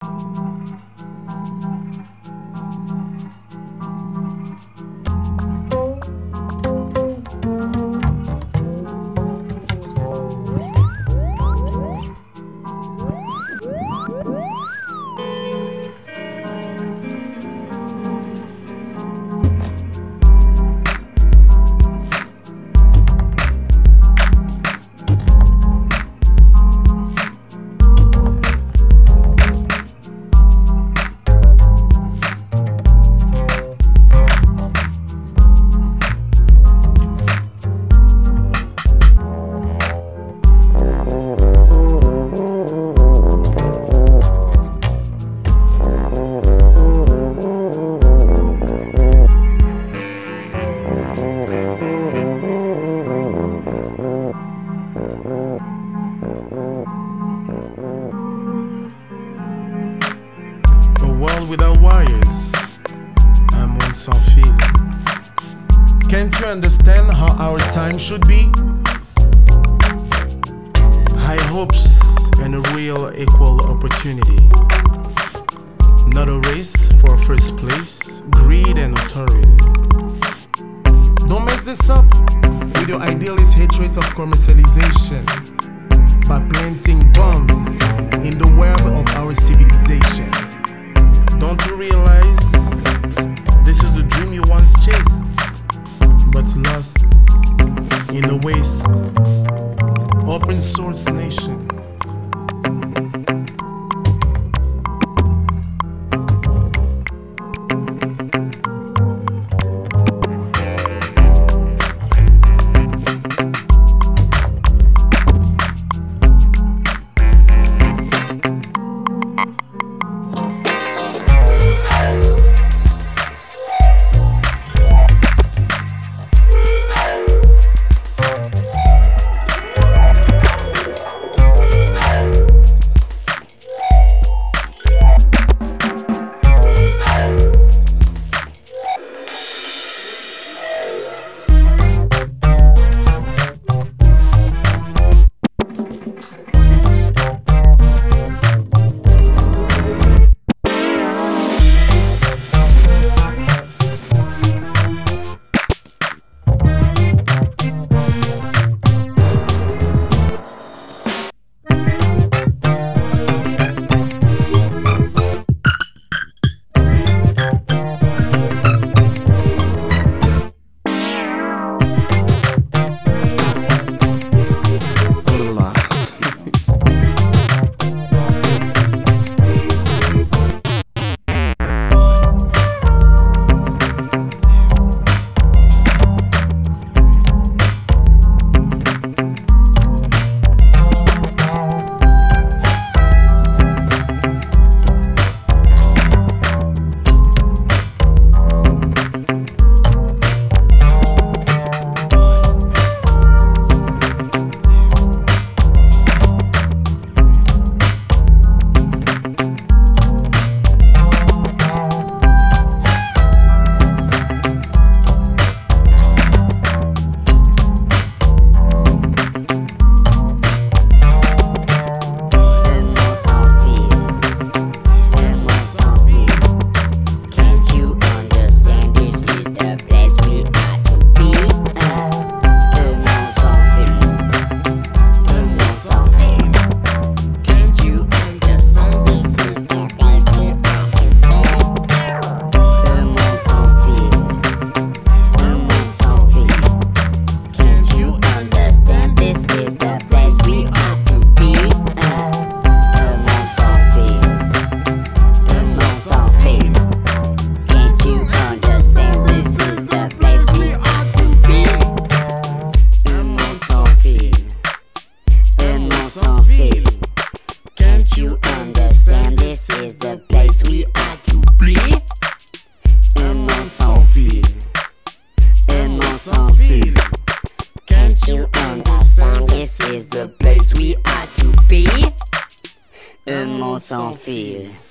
A world without wires, un monde sans fil. Can't you understand how our time should be? High hopes and a real equal opportunity. Not a race for first place, greed and authority. Don't mess this up with your idealist hatred of commercialization by planting bombs in the web of our civilization. Don't you realize this is a dream you once chased, but lost in the waste? Open source nation. sans fil. Can't you understand? This is the place we are to be. Un monde sans fil.